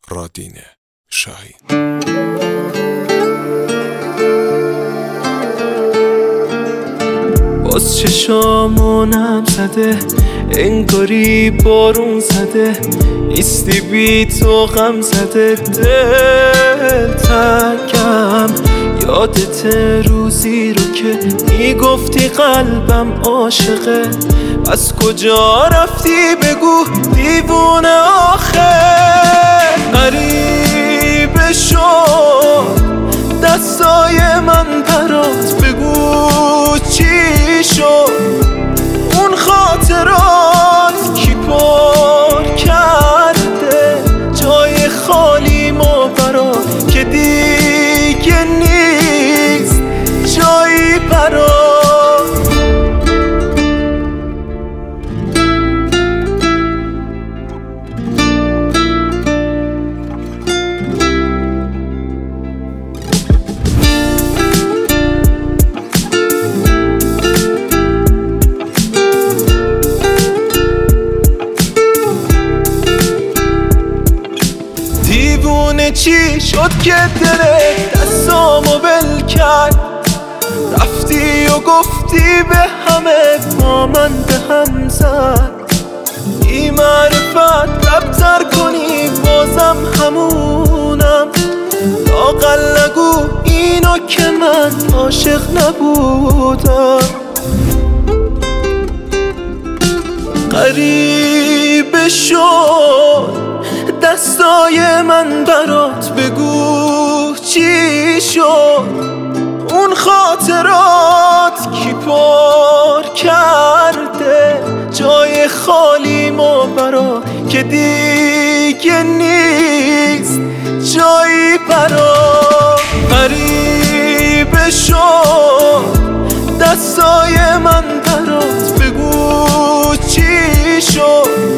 رادین شاهین. باز چشامو نم زده، انگاری بارون زده، نیستی بی تو غم زده، دل تنگم. یادت روزی رو که میگفتی قلبم عاشقه، از کجا رفتی بگو دیوونه آخه. غریبه شد دستای من برات، بگو چی شد اون خاطرات کی پر کرده جای خالی ما برات، که دیگه نیست جایی برات. دیوونه چی شد که دلت دستامو ول کرد، رفتی و گفتی به همه با من به هم زد. بی معرفت ربطر کنی بازم همونم، لااقل نگو اینو که من عاشق نبودم. غریبه شد دستای من برات، بگو چی شد اون خاطرات کی پر کرده جای خالی ما برات، که دیگه نیست جایی برات. غریبه شد دستای من برات، بگو چی شد